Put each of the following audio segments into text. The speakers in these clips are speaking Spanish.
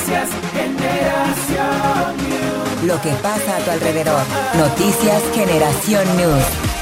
Noticias Generación News. Lo que pasa a tu alrededor. Noticias Generación News.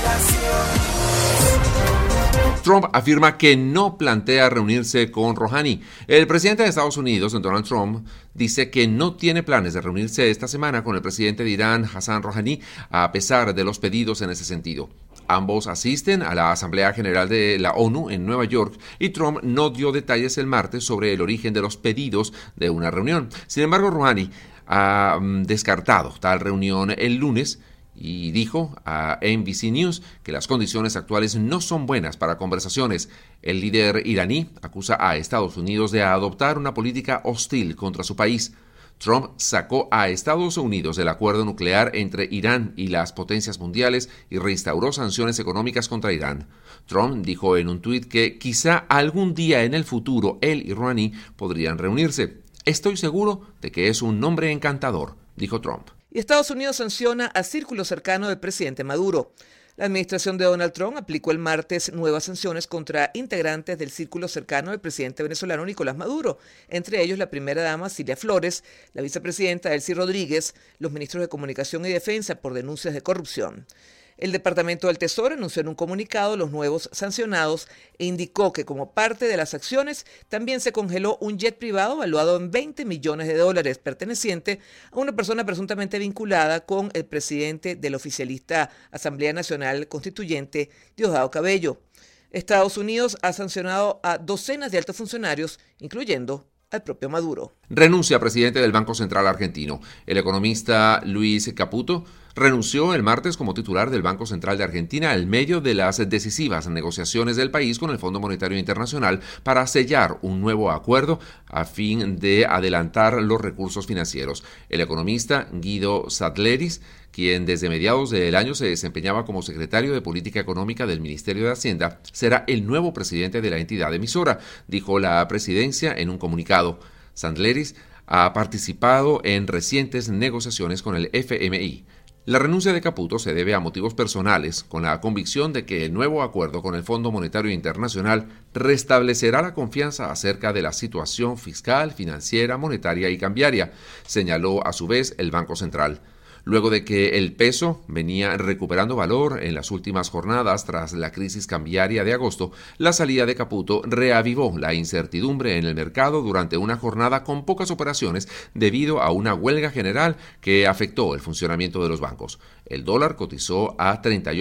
Trump afirma que no plantea reunirse con Rouhani. El presidente de Estados Unidos, Donald Trump, dice que no tiene planes de reunirse esta semana con el presidente de Irán, Hassan Rouhani, a pesar de los pedidos en ese sentido. Ambos asisten a la Asamblea General de la ONU en Nueva York y Trump no dio detalles el martes sobre el origen de los pedidos de una reunión. Sin embargo, Rouhani ha descartado tal reunión el lunes y dijo a NBC News que las condiciones actuales no son buenas para conversaciones. El líder iraní acusa a Estados Unidos de adoptar una política hostil contra su país. Trump sacó a Estados Unidos del acuerdo nuclear entre Irán y las potencias mundiales y reinstauró sanciones económicas contra Irán. Trump dijo en un tuit que quizá algún día en el futuro él y Rouhani podrían reunirse. Estoy seguro de que es un hombre encantador, dijo Trump. Y Estados Unidos sanciona a círculo cercano del presidente Maduro. La administración de Donald Trump aplicó el martes nuevas sanciones contra integrantes del círculo cercano del presidente venezolano Nicolás Maduro, entre ellos la primera dama Cilia Flores, la vicepresidenta Delcy Rodríguez, los ministros de Comunicación y Defensa por denuncias de corrupción. El Departamento del Tesoro anunció en un comunicado los nuevos sancionados e indicó que como parte de las acciones también se congeló un jet privado valuado en $20 millones perteneciente a una persona presuntamente vinculada con el presidente de la oficialista Asamblea Nacional Constituyente, Diosdado Cabello. Estados Unidos ha sancionado a docenas de altos funcionarios, incluyendo al propio Maduro. Renuncia presidente del Banco Central argentino. El economista Luis Caputo renunció el martes como titular del Banco Central de Argentina en medio de las decisivas negociaciones del país con el Fondo Monetario Internacional para sellar un nuevo acuerdo a fin de adelantar los recursos financieros. El economista Guido Sadleris, quien desde mediados del año se desempeñaba como secretario de Política Económica del Ministerio de Hacienda, será el nuevo presidente de la entidad emisora, dijo la presidencia en un comunicado. Sadleris ha participado en recientes negociaciones con el FMI. La renuncia de Caputo se debe a motivos personales, con la convicción de que el nuevo acuerdo con el Fondo Monetario Internacional restablecerá la confianza acerca de la situación fiscal, financiera, monetaria y cambiaria, señaló a su vez el Banco Central. Luego de que el peso venía recuperando valor en las últimas jornadas tras la crisis cambiaria de agosto, la salida de Caputo reavivó la incertidumbre en el mercado durante una jornada con pocas operaciones debido a una huelga general que afectó el funcionamiento de los bancos. El dólar cotizó a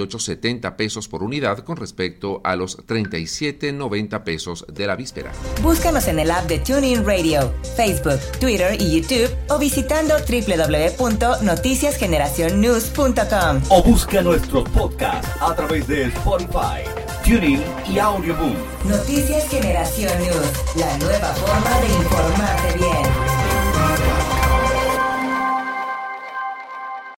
38.70 pesos por unidad con respecto a los 37.90 pesos de la víspera. Búscanos en el app de TuneIn Radio, Facebook, Twitter y YouTube o visitando www.noticiasgeneracionnews.com. O busca nuestros podcasts a través de Spotify, TuneIn y Audioboom. Noticias Generación News, la nueva forma de informar.